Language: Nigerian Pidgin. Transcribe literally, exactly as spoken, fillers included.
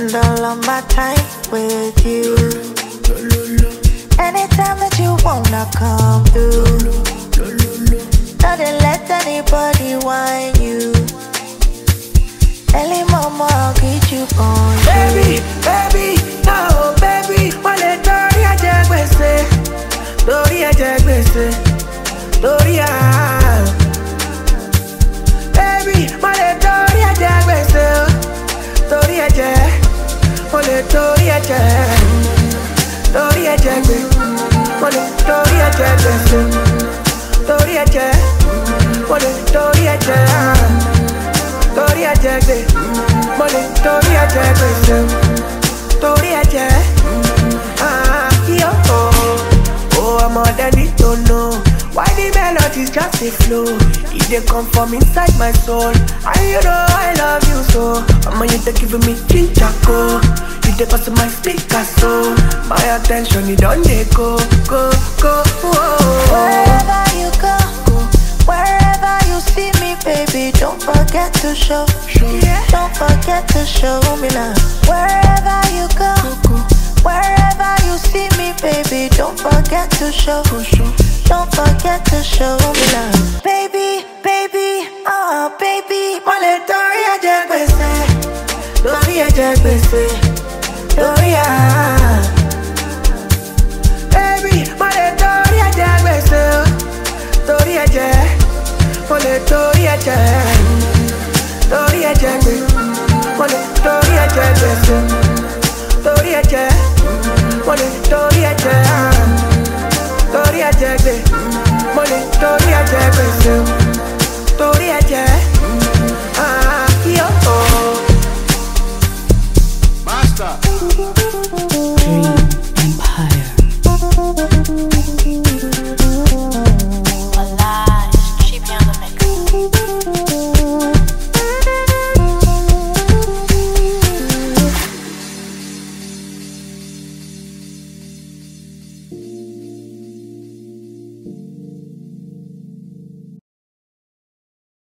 spend all of my time with you. Anytime that you wanna come through, don't let anybody whine you. Early mama, I'll get you on you. Baby, baby, no, baby. Wale tori aje gbese, tori aje gbese, tori a. Baby, wale tori aje gbese, tori aje, wale tori aje, tori aje gbese, wale tori aje gbese, tori aje, wale tori aje. Tori aje gbe, mo le tori aje gbese, tori aje, ah yo oh, oh ọmọdé need to know why the melodies just dey flow. It dey come from inside my soul, and you know I love you so. Omo you dey give me ginger go, you dey pass my speaker so. My attention it don dey go, go, go. Oh. Wherever you go, wherever you see me, baby, don't forget to show. Yeah. Don't forget to show me love. Wherever you go, wherever you see me, baby, don't forget to show. Don't forget to show me love. Baby, baby, oh baby. Wale tori aje gbese, tori aje gbese, tori a. Baby, wale tori aje gbese, tori aje, wale tori aje, tori aje gbese, wale tori aje gbese, tori aje, wale tori aje, tori aje gbese, wale tori aje gbese, tori aje. Ah, yo, oh. Master.